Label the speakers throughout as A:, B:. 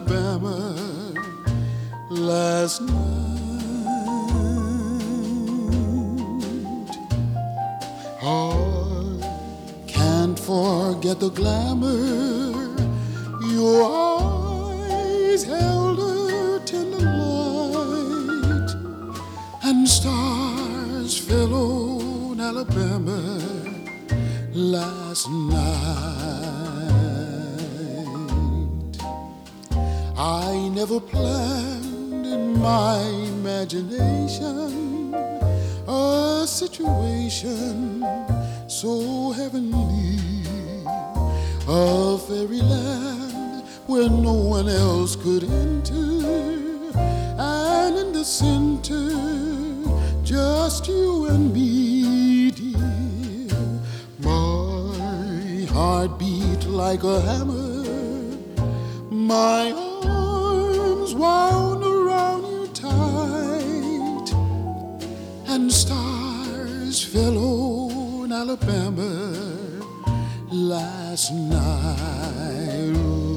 A: Alabama last night. I can't forget the glamour your eyes held a tender light, and stars fell on Alabama last night. I never planned in my imagination a situation so heavenly, a fairyland where no one else could enter, and in the center just you and me, dear. My heart beat like a hammer, my arms wound around you tight, and stars fell on Alabama last night.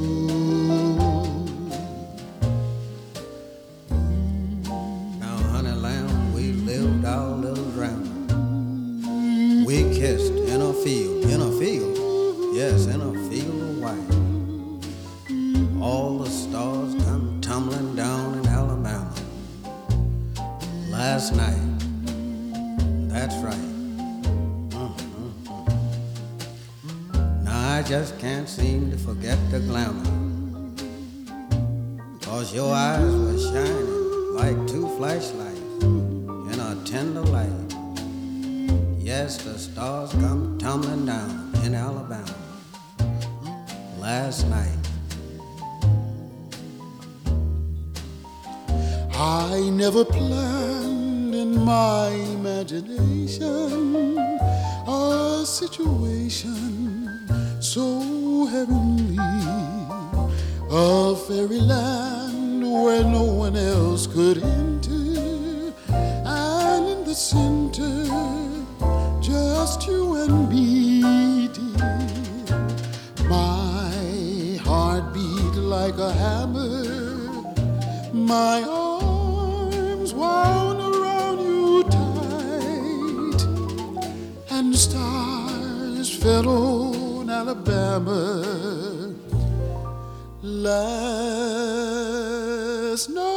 B: Now, honey lamb, we lived our little drama. We kissed in a field, yes, in a field of white. All the stars come tumbling down in Alabama last night. That's right. Now I just can't seem to forget the glamour, 'cause your eyes were shining like two flashlights in a tender light. Yes, the stars come tumbling down in Alabama last night.
A: I never planned in my imagination a situation so heavenly, a fairyland where no one else could enter, and in the center just you and me, dear. My heart beat like a hammer, my arms wound around you tight, and stars fell on Alabama last night.